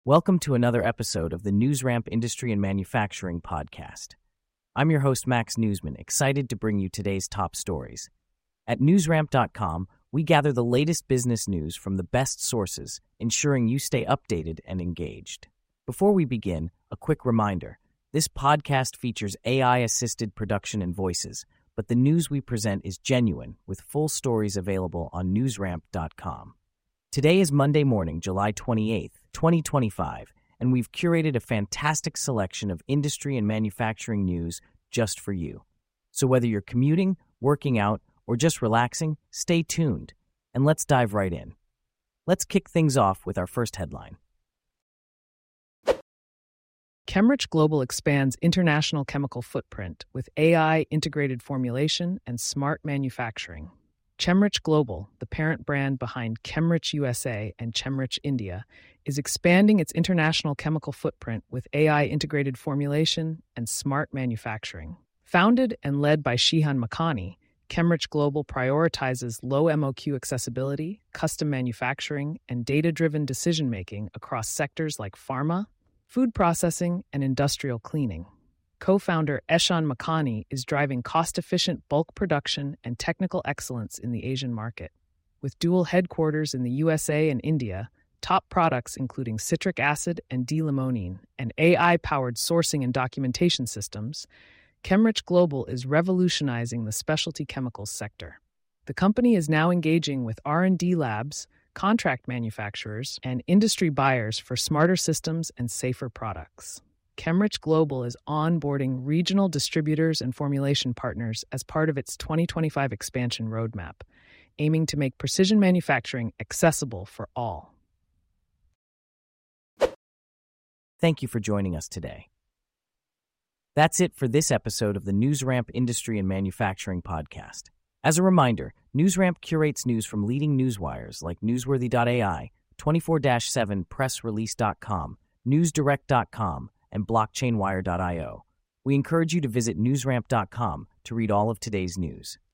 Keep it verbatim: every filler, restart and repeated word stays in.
Welcome to another episode of the NewsRamp Industry and Manufacturing Podcast. I'm your host, Max Newsman, excited to bring you today's top stories. At newsramp dot com, we gather the latest business news from the best sources, ensuring you stay updated and engaged. Before we begin, a quick reminder. This podcast features A I-assisted production and voices, but the news we present is genuine, with full stories available on newsramp dot com. Today is Monday morning, July twenty-eighth, twenty twenty-five, and we've curated a fantastic selection of industry and manufacturing news just for you. So whether you're commuting, working out, or just relaxing, stay tuned, and let's dive right in. Let's kick things off with our first headline. Chemrich Global expands international chemical footprint with A I-integrated formulation and smart manufacturing. Chemrich Global, the parent brand behind Chemrich U S A and Chemrich India, is expanding its international chemical footprint with A I-integrated formulation and smart manufacturing. Founded and led by Shihan Makhani, Chemrich Global prioritizes low M O Q accessibility, custom manufacturing, and data-driven decision-making across sectors like pharma, food processing, and industrial cleaning. Co-founder Eshan Makhani is driving cost-efficient bulk production and technical excellence in the Asian market. With dual headquarters in the U S A and India, top products including citric acid and D-limonene, and A I-powered sourcing and documentation systems, Chemrich Global is revolutionizing the specialty chemicals sector. The company is now engaging with R and D labs, contract manufacturers, and industry buyers for smarter systems and safer products. Chemrich Global is onboarding regional distributors and formulation partners as part of its twenty twenty-five expansion roadmap, aiming to make precision manufacturing accessible for all. Thank you for joining us today. That's it for this episode of the NewsRamp Industry and Manufacturing Podcast. As a reminder, NewsRamp curates news from leading newswires like newsworthy dot A I, twenty-four seven press release dot com, news direct dot com, and blockchain wire dot io. We encourage you to visit newsramp dot com to read all of today's news.